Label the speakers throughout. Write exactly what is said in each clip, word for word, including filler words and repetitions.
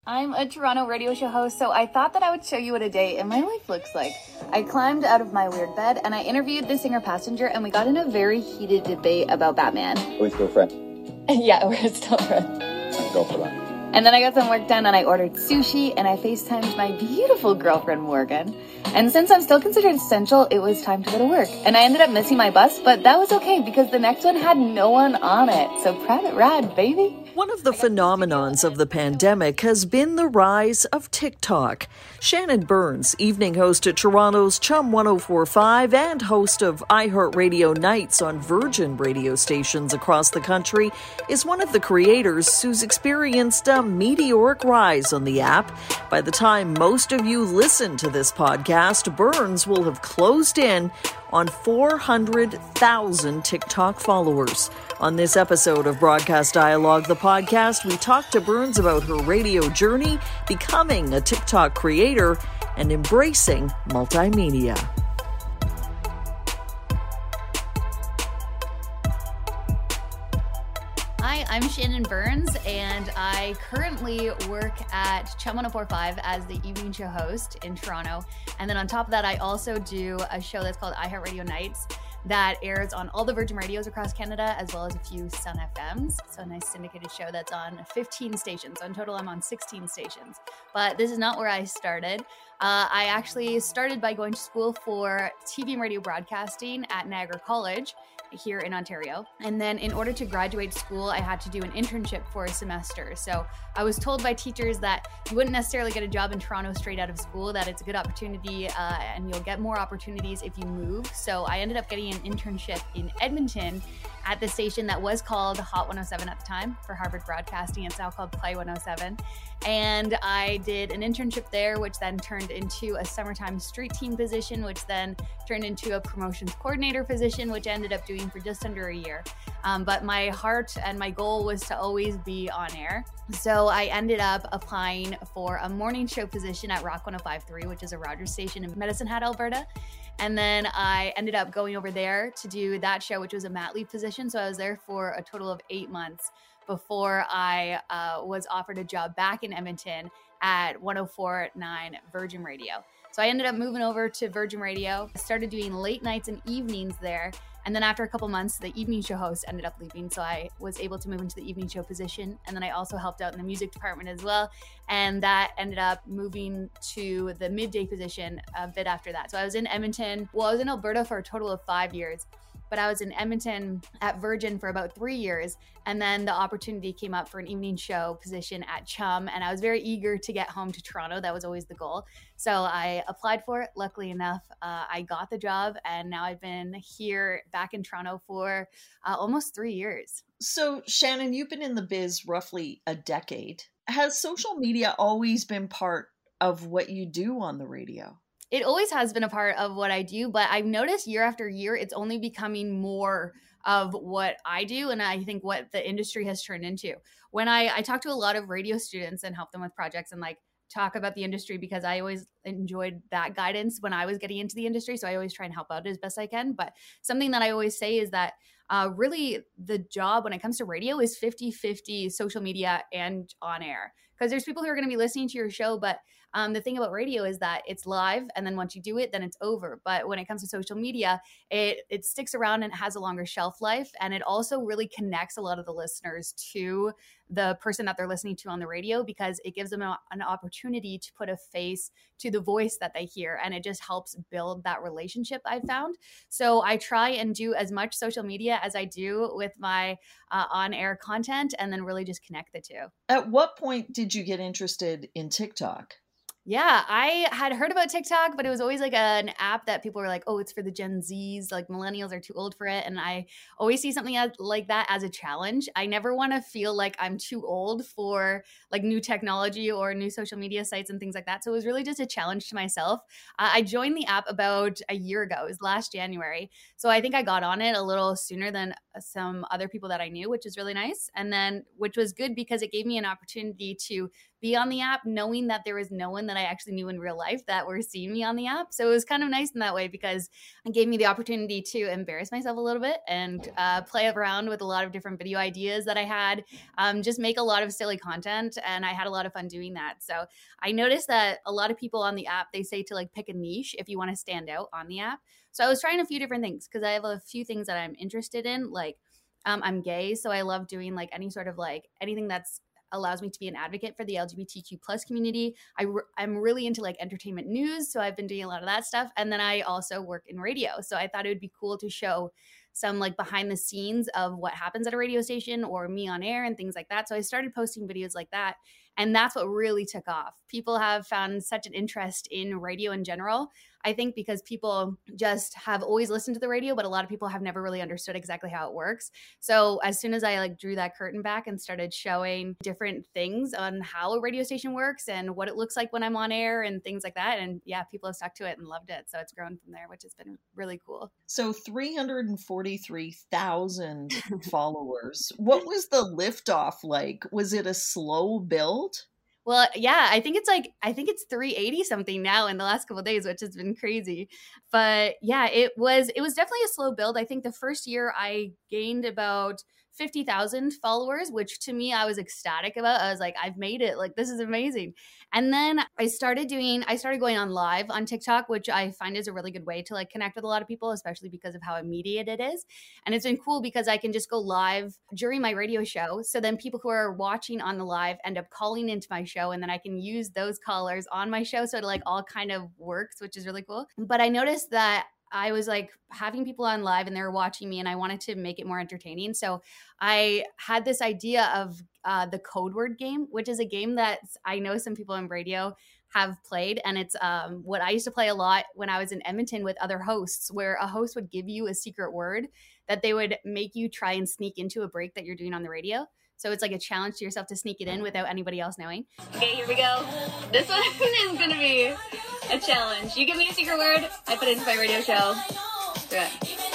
Speaker 1: I'm a Toronto radio show host, so I thought that I would show you what a day in my life looks like. I climbed out of my weird bed and I interviewed the singer Passenger, and we got in a very heated debate about Batman.
Speaker 2: Are we still friends?
Speaker 1: Yeah, we're still friends.
Speaker 2: Go for that.
Speaker 1: And then I got some work done and I ordered sushi and I FaceTimed my beautiful girlfriend Morgan. And since I'm still considered essential, it was time to go to work. And I ended up missing my bus, but that was okay because the next one had no one on it. So private ride, baby.
Speaker 3: One of the phenomenons of the pandemic has been the rise of TikTok. Shannon Burns, evening host at Toronto's Chum one oh four point five and host of iHeartRadio Nights on Virgin radio stations across the country, is one of the creators who's experienced a meteoric rise on the app. By the time most of you listen to this podcast, Burns will have closed in on four hundred thousand TikTok followers. On this episode of Broadcast Dialogue, the podcast, we talk to Burns about her radio journey, becoming a TikTok creator, and embracing multimedia.
Speaker 1: Hi, I'm Shannon Burns, and I currently work at Chum one oh four point five as the evening show host in Toronto. And then on top of that, I also do a show that's called iHeartRadio Nights that airs on all the Virgin radios across Canada, as well as a few Sun F Ms. So a nice syndicated show that's on fifteen stations. So in total, I'm on sixteen stations. But this is not where I started. Uh, I actually started by going to school for T V and radio broadcasting at Niagara College here in Ontario. And then in order to graduate school, I had to do an internship for a semester. So I was told by teachers that you wouldn't necessarily get a job in Toronto straight out of school, that it's a good opportunity uh, and you'll get more opportunities if you move. So I ended up getting an internship in Edmonton at the station that was called Hot one oh seven at the time for Harvard Broadcasting. It's now called Play one oh seven. And I did an internship there, which then turned into a summertime street team position, which then turned into a promotions coordinator position, which I ended up doing for just under a year. Um, but my heart and my goal was to always be on air. So I ended up applying for a morning show position at Rock one oh five point three, which is a Rogers station in Medicine Hat, Alberta. And then I ended up going over there to do that show, which was a mat leave position. So I was there for a total of eight months before I uh, was offered a job back in Edmonton at one oh four point nine Virgin Radio. So I ended up moving over to Virgin Radio, started doing late nights and evenings there. And then after a couple months, the evening show host ended up leaving. So I was able to move into the evening show position. And then I also helped out in the music department as well. And that ended up moving to the midday position a bit after that. So I was in Edmonton. Well, I was in Alberta for a total of five years. But I was in Edmonton at Virgin for about three years. And then the opportunity came up for an evening show position at Chum. And I was very eager to get home to Toronto. That was always the goal. So I applied for it. Luckily enough, uh, I got the job. And now I've been here back in Toronto for uh, almost three years.
Speaker 3: So, Shannon, you've been in the biz roughly a decade. Has social media always been part of what you do on the radio?
Speaker 1: It always has been a part of what I do, but I've noticed year after year, it's only becoming more of what I do. And I think what the industry has turned into. When I, I talk to a lot of radio students and help them with projects and like talk about the industry, because I always enjoyed that guidance when I was getting into the industry. So I always try and help out as best I can. But something that I always say is that uh, really the job when it comes to radio is fifty-fifty social media and on air. Because there's people who are going to be listening to your show, but um, the thing about radio is that it's live, and then once you do it, then it's over. But when it comes to social media, it it sticks around and it has a longer shelf life, and it also really connects a lot of the listeners to the person that they're listening to on the radio, because it gives them a, an opportunity to put a face to the voice that they hear, and it just helps build that relationship, I found. So I try and do as much social media as I do with my uh, on-air content, and then really just connect the two.
Speaker 3: At what point did you get interested in TikTok?
Speaker 1: Yeah, I had heard about TikTok, but it was always like an app that people were like, oh, it's for the Gen Zs, like millennials are too old for it. And I always see something as, like that as a challenge. I never want to feel like I'm too old for like new technology or new social media sites and things like that. So it was really just a challenge to myself. Uh, I joined the app about a year ago. It was last January. So I think I got on it a little sooner than some other people that I knew, which is really nice. And then, which was good because it gave me an opportunity to be on the app, knowing that there was no one that I actually knew in real life that were seeing me on the app. So it was kind of nice in that way because it gave me the opportunity to embarrass myself a little bit and uh, play around with a lot of different video ideas that I had, um, just make a lot of silly content. And I had a lot of fun doing that. So I noticed that a lot of people on the app, they say to like pick a niche if you want to stand out on the app. So I was trying a few different things because I have a few things that I'm interested in. Like um, I'm gay, so I love doing like any sort of like anything that's allows me to be an advocate for the L G B T Q plus community. I re- I'm really into like entertainment news, so I've been doing a lot of that stuff. And then I also work in radio, so I thought it would be cool to show some like behind the scenes of what happens at a radio station or me on air and things like that. So I started posting videos like that. And that's what really took off. People have found such an interest in radio in general. I think because people just have always listened to the radio, but a lot of people have never really understood exactly how it works. So as soon as I like drew that curtain back and started showing different things on how a radio station works and what it looks like when I'm on air and things like that. And yeah, people have stuck to it and loved it. So it's grown from there, which has been really cool.
Speaker 3: So three hundred forty-three thousand followers. What was the liftoff like? Was it a slow build?
Speaker 1: Well, yeah, I think it's like, I think it's three eighty something now in the last couple of days, which has been crazy. But yeah, it was, it was definitely a slow build. I think the first year I gained about fifty thousand followers, which to me, I was ecstatic about. I was like, I've made it. Like, this is amazing. And then I started doing, I started going on live on TikTok, which I find is a really good way to like connect with a lot of people, especially because of how immediate it is. And it's been cool because I can just go live during my radio show. So then people who are watching on the live end up calling into my show, and then I can use those callers on my show. So it like all kind of works, which is really cool. But I noticed that I was like having people on live and they were watching me, and I wanted to make it more entertaining. So I had this idea of uh, the code word game, which is a game that I know some people in radio have played. And it's um, what I used to play a lot when I was in Edmonton with other hosts, where a host would give you a secret word that they would make you try and sneak into a break that you're doing on the radio. So it's like a challenge to yourself to sneak it in without anybody else knowing. Okay, here we go. This one is going to be a challenge. You give me a secret word, I put it into my radio show. Do it.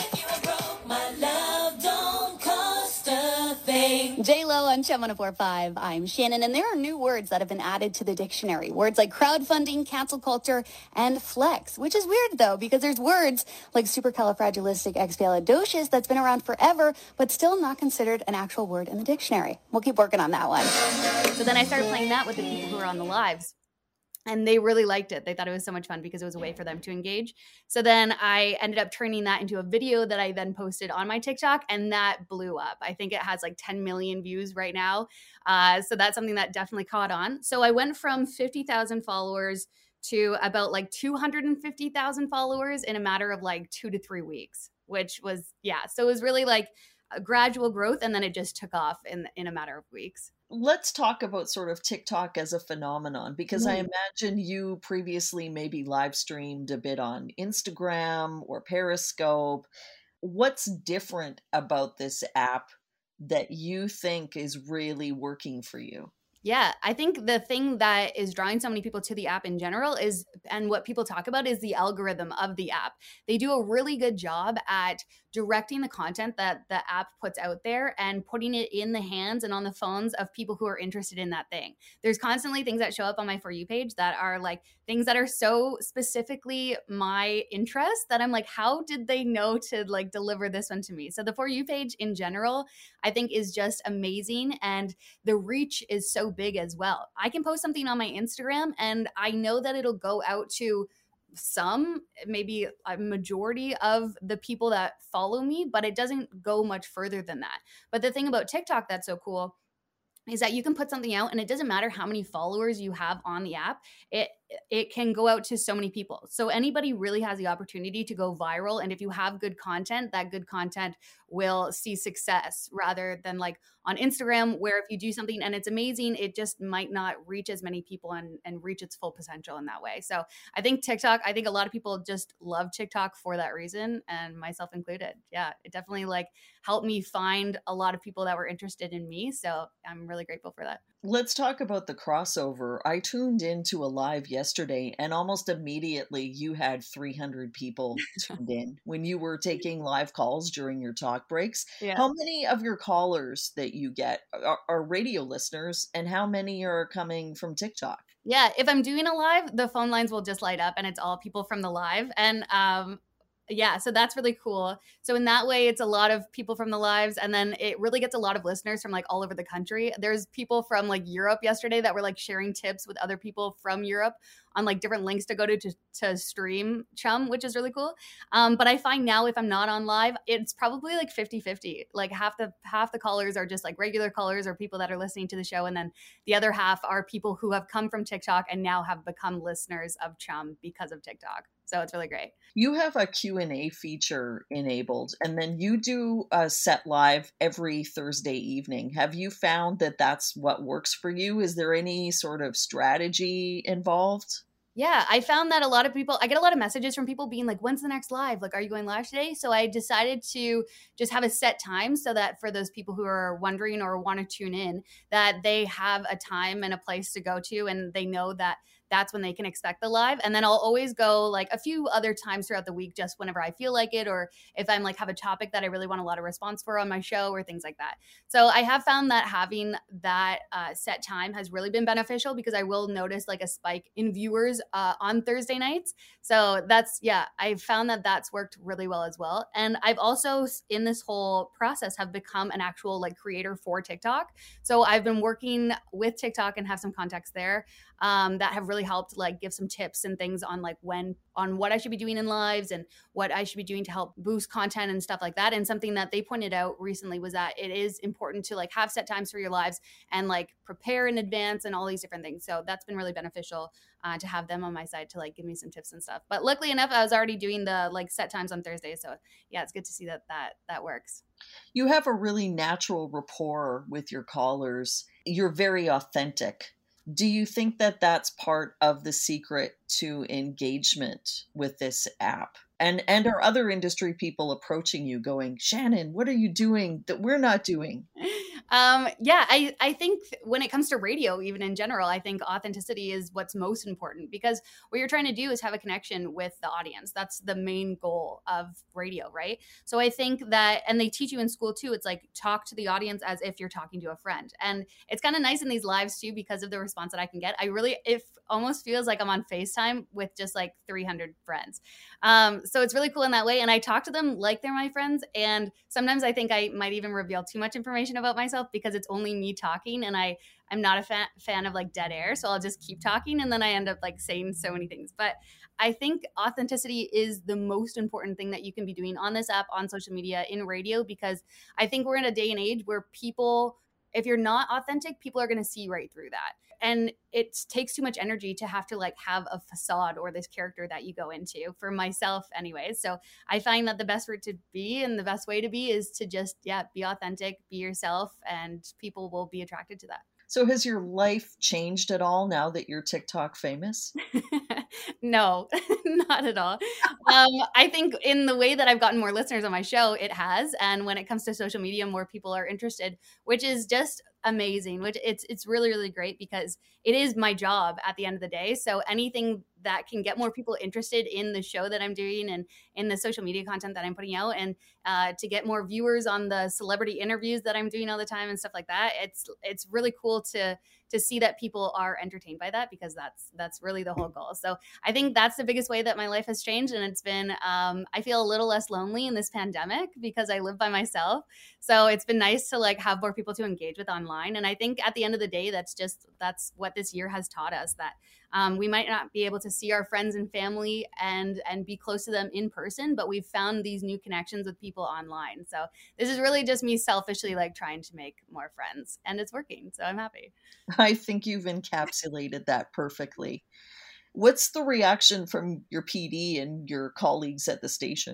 Speaker 2: J-Lo on Chum one oh four point five. I'm Shannon, and there are new words that have been added to the dictionary. Words like crowdfunding, cancel culture, and flex, which is weird, though, because there's words like supercalifragilisticexpialidocious that's been around forever, but still not considered an actual word in the dictionary. We'll keep working on that one.
Speaker 1: So then I started playing that with the people who were on the lives. And they really liked it. They thought it was so much fun because it was a way for them to engage. So then I ended up turning that into a video that I then posted on my TikTok, and that blew up. I think it has like ten million views right now. Uh, so that's something that definitely caught on. So I went from fifty thousand followers to about like two hundred fifty thousand followers in a matter of like two to three weeks, which was, yeah. So it was really like a gradual growth, and then it just took off in, in a matter of weeks.
Speaker 3: Let's talk about sort of TikTok as a phenomenon, because mm. I imagine you previously maybe live streamed a bit on Instagram or Periscope. What's different about this app that you think is really working for you?
Speaker 1: Yeah, I think the thing that is drawing so many people to the app in general is, and what people talk about, is the algorithm of the app. They do a really good job at directing the content that the app puts out there and putting it in the hands and on the phones of people who are interested in that thing. There's constantly things that show up on my For You page that are like things that are so specifically my interest that I'm like, how did they know to like deliver this one to me? So the For You page in general, I think, is just amazing. And the reach is so big as well. I can post something on my Instagram and I know that it'll go out to some, maybe a majority of the people that follow me, but it doesn't go much further than that. But the thing about TikTok that's so cool is that you can put something out and it doesn't matter how many followers you have on the app. It it can go out to so many people. So anybody really has the opportunity to go viral. And if you have good content, that good content will see success, rather than like on Instagram, where if you do something and it's amazing, it just might not reach as many people and, and reach its full potential in that way. So I think TikTok, I think a lot of people just love TikTok for that reason, and myself included. Yeah, it definitely like helped me find a lot of people that were interested in me. So I'm really grateful for that.
Speaker 3: Let's talk about the crossover. I tuned into a live yesterday and almost immediately you had three hundred people tuned in when you were taking live calls during your talk breaks.
Speaker 1: Yeah.
Speaker 3: How many of your callers that you get are, are radio listeners and how many are coming from TikTok?
Speaker 1: Yeah, if I'm doing a live, the phone lines will just light up and it's all people from the live. And um, yeah, so that's really cool. So in that way, it's a lot of people from the lives, and then it really gets a lot of listeners from like all over the country. There's people from like Europe yesterday that were like sharing tips with other people from Europe on like different links to go to to, to stream Chum, which is really cool. Um, but I find now if I'm not on live, it's probably like fifty-fifty. Like half the half the callers are just like regular callers or people that are listening to the show, and then the other half are people who have come from TikTok and now have become listeners of Chum because of TikTok. So it's really great.
Speaker 3: You have a Q and A feature enabled, and then you do a set live every Thursday evening. Have you found that that's what works for you? Is there any sort of strategy involved?
Speaker 1: Yeah, I found that a lot of people, I get a lot of messages from people being like, when's the next live? Like, are you going live today? So I decided to just have a set time so that for those people who are wondering or want to tune in, that they have a time and a place to go to, and they know that that's when they can expect the live. And then I'll always go like a few other times throughout the week, just whenever I feel like it, or if I'm like have a topic that I really want a lot of response for on my show or things like that. So I have found that having that uh, set time has really been beneficial, because I will notice like a spike in viewers uh, on Thursday nights. So that's, yeah, I've found that that's worked really well as well. And I've also in this whole process have become an actual like creator for TikTok. So I've been working with TikTok and have some contacts there um, that have really helped like give some tips and things on like when on what I should be doing in lives and what I should be doing to help boost content and stuff like that. And something that they pointed out recently was that it is important to like have set times for your lives and like prepare in advance and all these different things. So that's been really beneficial uh, to have them on my side to like give me some tips and stuff. But luckily enough, I was already doing the like set times on Thursday. So yeah, it's good to see that that that works.
Speaker 3: You have a really natural rapport with your callers. You're very authentic. Do you think that that's part of the secret to engagement with this app? And and are other industry people approaching you going, Shannon, what are you doing that we're not doing?
Speaker 1: Um, yeah, I, I think when it comes to radio, even in general, I think authenticity is what's most important, because what you're trying to do is have a connection with the audience. That's the main goal of radio, right? So I think that, and they teach you in school too, it's like talk to the audience as if you're talking to a friend. And it's kind of nice in these lives too, because of the response that I can get. I really, it almost feels like I'm on FaceTime with just like three hundred friends. Um, so it's really cool in that way. And I talk to them like they're my friends. And sometimes I think I might even reveal too much information about myself because it's only me talking, and I, I'm not a fan, fan of like dead air. So I'll just keep talking, and then I end up like saying so many things. But I think authenticity is the most important thing that you can be doing on this app, on social media, in radio, because I think we're in a day and age where people, if you're not authentic, people are going to see right through that. And it takes too much energy to have to like have a facade or this character that you go into, for myself anyways. So I find that the best route to be and the best way to be is to just, yeah, be authentic, be yourself, and people will be attracted to that.
Speaker 3: So has your life changed at all now that you're TikTok famous?
Speaker 1: No, not at all. Um, I think in the way that I've gotten more listeners on my show, it has. And when it comes to social media, more people are interested, which is just amazing, which it's it's really, really great, because it is my job at the end of the day. So anything that can get more people interested in the show that I'm doing and in the social media content that I'm putting out, and uh, to get more viewers on the celebrity interviews that I'm doing all the time and stuff like that, it's it's really cool to to see that people are entertained by that, because that's that's really the whole goal. So I think that's the biggest way that my life has changed. And it's been, um, I feel a little less lonely in this pandemic because I live by myself. So it's been nice to like have more people to engage with online. And I think at the end of the day, that's just, that's what this year has taught us, that um, we might not be able to see our friends and family and, and be close to them in person, but we've found these new connections with people online. So this is really just me selfishly like trying to make more friends, and it's working. So I'm happy.
Speaker 3: I think you've encapsulated that perfectly. What's the reaction from your P D and your colleagues at the station?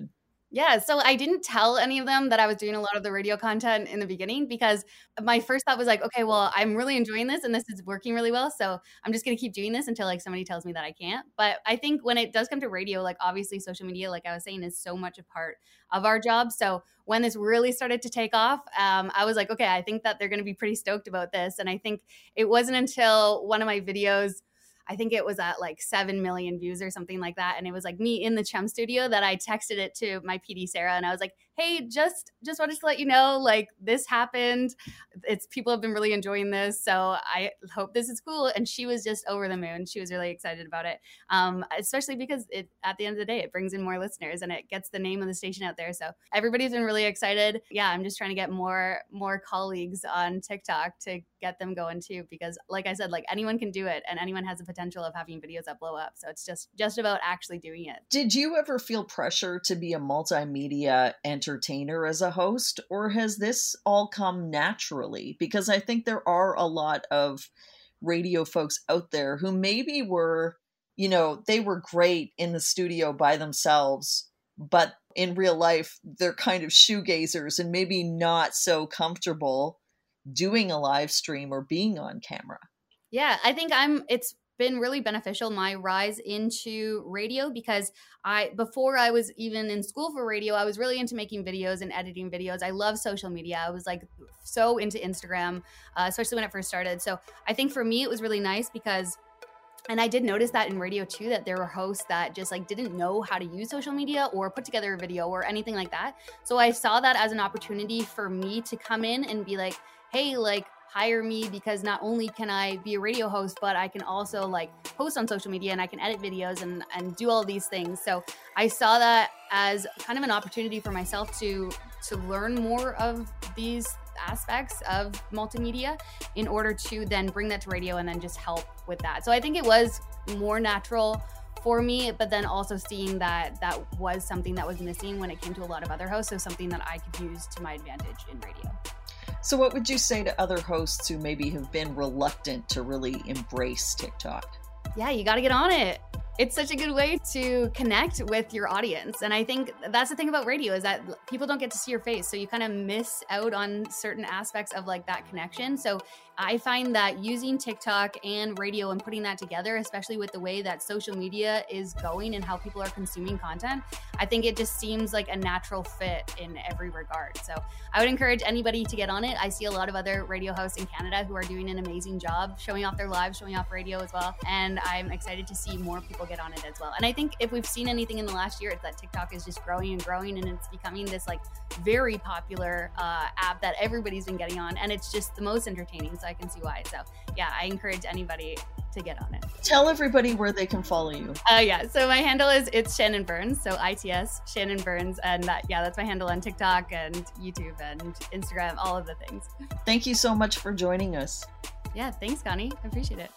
Speaker 1: Yeah, so I didn't tell any of them that I was doing a lot of the radio content in the beginning because my first thought was like, okay, well, I'm really enjoying this and this is working really well. So I'm just going to keep doing this until like somebody tells me that I can't. But I think when it does come to radio, like obviously social media, like I was saying, is so much a part of our job. So when this really started to take off, um, I was like, okay, I think that they're going to be pretty stoked about this. And I think it wasn't until one of my videos, I think it was at like seven million views or something like that. And it was like me in the Chum studio that I texted it to my P D, Sarah. And I was like, hey, just, just wanted to let you know, like this happened. It's people have been really enjoying this. So I hope this is cool. And she was just over the moon. She was really excited about it. Um, especially because it, at the end of the day, it brings in more listeners and it gets the name of the station out there. So everybody's been really excited. Yeah. I'm just trying to get more, more colleagues on TikTok to get them going too, because like I said, like anyone can do it and anyone has the potential of having videos that blow up. So it's just, just about actually doing it.
Speaker 3: Did you ever feel pressure to be a multimedia entertainer as a host, or has this all come naturally? Because I think there are a lot of radio folks out there who maybe were, you know, they were great in the studio by themselves, but in real life, they're kind of shoegazers and maybe not so comfortable doing a live stream or being on camera.
Speaker 1: Yeah, I think I'm, it's been really beneficial, my rise into radio, because I, before I was even in school for radio, I was really into making videos and editing videos. I love social media. I was like so into Instagram, uh, especially when it first started. So I think for me, it was really nice because, and I did notice that in radio too, that there were hosts that just like didn't know how to use social media or put together a video or anything like that. So I saw that as an opportunity for me to come in and be like, hey, like hire me, because not only can I be a radio host, but I can also like post on social media and I can edit videos and, and do all these things. So I saw that as kind of an opportunity for myself to, to learn more of these aspects of multimedia in order to then bring that to radio and then just help with that. So I think it was more natural for me, but then also seeing that that was something that was missing when it came to a lot of other hosts. So something that I could use to my advantage in radio.
Speaker 3: So what would you say to other hosts who maybe have been reluctant to really embrace TikTok?
Speaker 1: Yeah, you got to get on it. It's such a good way to connect with your audience. And I think that's the thing about radio is that people don't get to see your face. So you kind of miss out on certain aspects of like that connection. So I find that using TikTok and radio and putting that together, especially with the way that social media is going and how people are consuming content, I think it just seems like a natural fit in every regard. So I would encourage anybody to get on it. I see a lot of other radio hosts in Canada who are doing an amazing job showing off their lives, showing off radio as well. And I'm excited to see more people get on it as well. And I think if we've seen anything in the last year, it's that TikTok is just growing and growing, and it's becoming this like very popular uh, app that everybody's been getting on, and it's just the most entertaining. So I can see why. So yeah, I encourage anybody to get on it.
Speaker 3: Tell everybody where they can follow you.
Speaker 1: Uh, yeah, so my handle is it's Shannon Burns, so I T S Shannon Burns, and that, yeah, that's my handle on TikTok and YouTube and Instagram, all of the things.
Speaker 3: Thank you so much for joining us.
Speaker 1: Yeah, thanks, Connie. I appreciate it.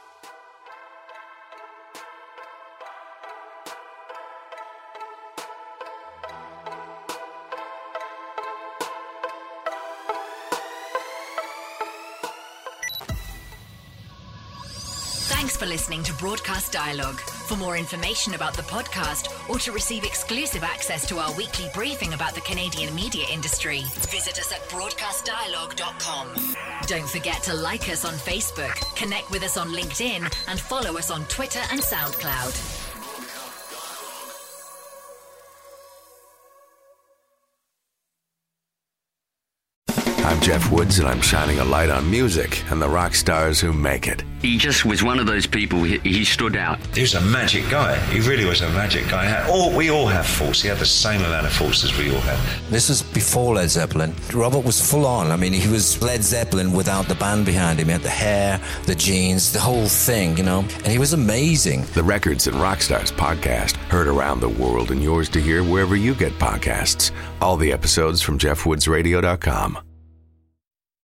Speaker 4: Thanks for listening to Broadcast Dialogue. For more information about the podcast or to receive exclusive access to our weekly briefing about the Canadian media industry, visit us at broadcast dialogue dot com. Don't forget to like us on Facebook, connect with us on LinkedIn, and follow us on Twitter and SoundCloud.
Speaker 5: I'm Jeff Woods, and I'm shining a light on music and the rock stars who make it.
Speaker 6: He just was one of those people, he, he stood out.
Speaker 7: He was a magic guy. He really was a magic guy. Had, all, we all have faults. He had the same amount of faults as we all had.
Speaker 8: This was before Led Zeppelin. Robert was full on. I mean, he was Led Zeppelin without the band behind him. He had the hair, the jeans, the whole thing, you know, and he was amazing.
Speaker 5: The Records and Rockstars podcast, heard around the world and yours to hear wherever you get podcasts. All the episodes from jeff woods radio dot com.